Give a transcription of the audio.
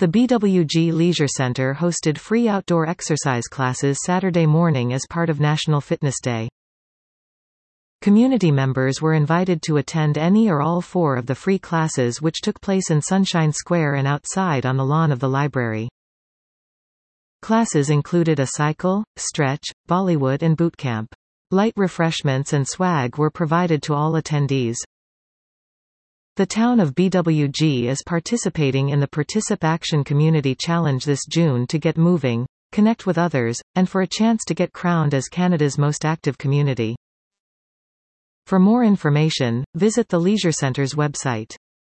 The BWG Leisure Center hosted free outdoor exercise classes Saturday morning as part of National Fitness Day. Community members were invited to attend any or all 4 of the free classes, which took place in Sunshine Square and outside on the lawn of the library. Classes included a cycle, stretch, Bollywood and boot camp. Light refreshments and swag were provided to all attendees. The town of BWG is participating in the Particip Action Community Challenge this June to get moving, connect with others, and for a chance to get crowned as Canada's most active community. For more information, visit the Leisure Center's website.